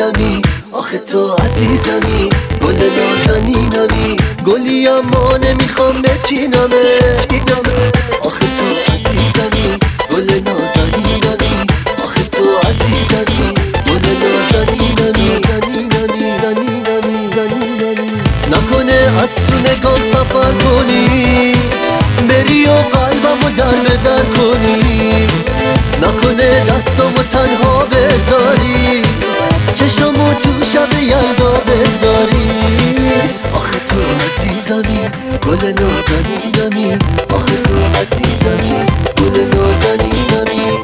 عزیزمی، آخه تو عزیزمی، گل نازنینمی، گلی اما نمیخوام بچینمه. آخه تو عزیزمی، گل نازنینمی، آخه تو عزیزمی، گل نازنینمی. نکنه از سونگان سفر کنی، بری و قلبمو در به در کنی، نکنه دستامو تنها بذاری، چشمو تو شب یلدا بذاری. آخه تو عزیزمی، گل نازنینمی، آخه تو عزیزمی، گل نازنینمی.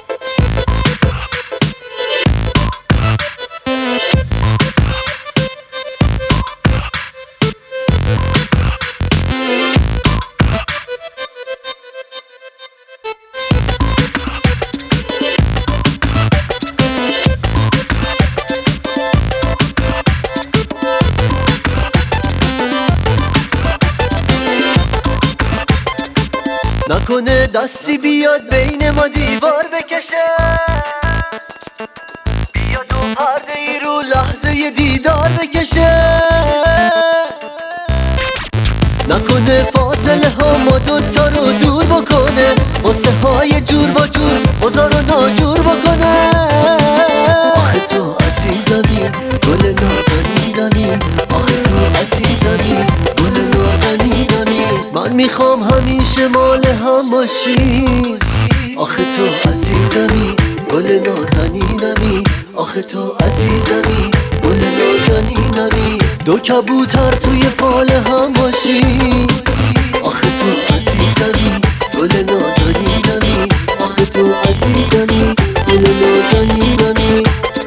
نکنه دستی بیاد بین ما دیوار بکشه، بیاد و پرده ای رو لحظه دیدار بکشه. نکنه فاصله ها ما دوتا رو دور بکنه، قصه های جور با جور بزار و ناجور بکنه. آخه تو عزیزمی، گل نازنینمی، آخه تو عزیزمی، گل نازنینمی. من میخوام همیشه مال هم باشیم. آخه تو عزیزمی، گل نازنینمی، آخه تو عزیزمی، گل نازنینمی. دو کبوتر توی فال هم باشیم. آخه تو عزیزمی، گل نازنینمی، آخه تو عزیزمی، گل نازنینمی.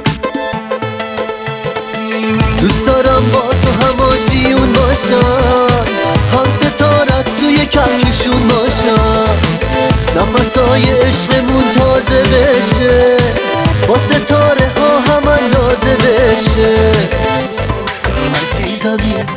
دوست دارم با تو هماشیون باشم، هم ستارت توی کهکشون باشم، نفسای عشقمون تازه بشه، با ستاره ها هم اندازه بشه. عزیزمی،